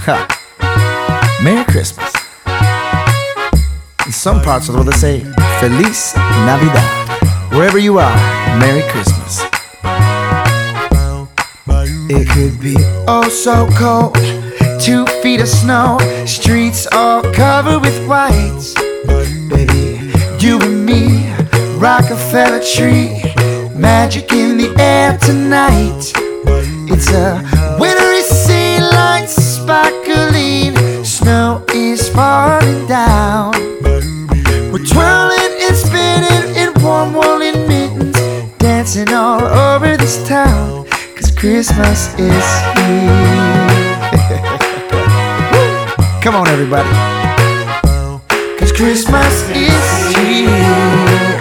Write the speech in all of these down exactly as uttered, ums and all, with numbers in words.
Merry Christmas. In some parts of the world they say Feliz Navidad. Wherever you are, Merry Christmas. It could be oh so cold, two feet of snow, streets all covered with white. Baby, you and me, Rockefeller tree, magic in the air tonight. It's a wintry sea, lights sparkling, snow is falling down. We're twirling and spinning in warm woolen mittens, dancing all over this town, 'cause Christmas is here. Come on everybody, 'cause Christmas is here.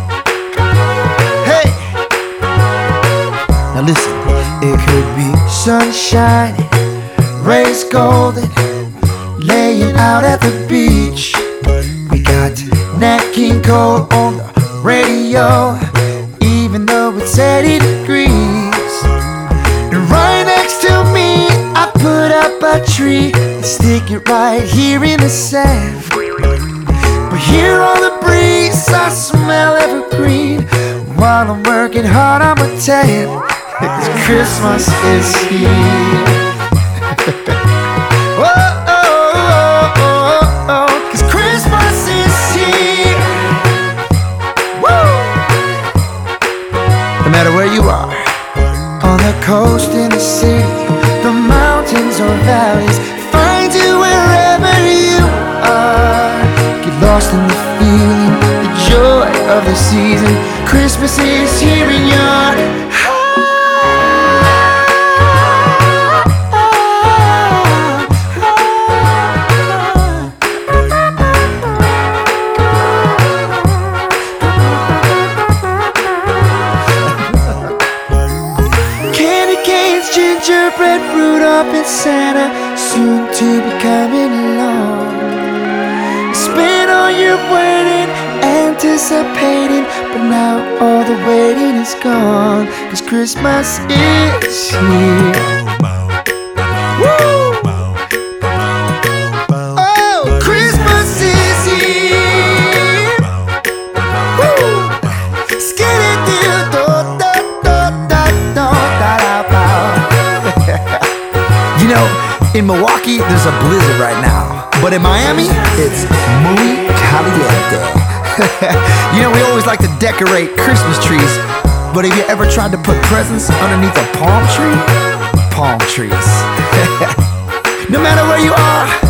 Hey! Now listen, it could be sun shining, rays golden, laying out at the beach. We got Nat King Cole on the radio, even though it's eighty degrees. And right next to me, I put up a tree and stick it right here in the sand. But here on the breeze, I smell evergreen. While I'm working hard, I'ma tan, 'cause Christmas is here. Whoa, oh, oh, oh, oh, 'cause Christmas is here. Woo! No matter where you are, on the coast, in the city, the mountains or valleys, find you wherever you are. Get lost in the feeling, the joy of the season. Christmas is here in your gingerbread, Rudolph and Santa, soon to be coming along. Spend all your waiting, anticipating, but now all the waiting is gone, 'cause Christmas is here. Woo! Oh, Christmas is here. Woo! You know, in Milwaukee, there's a blizzard right now. But in Miami, it's muy caliente. You know, we always like to decorate Christmas trees, but have you ever tried to put presents underneath a palm tree? Palm trees. No matter where you are,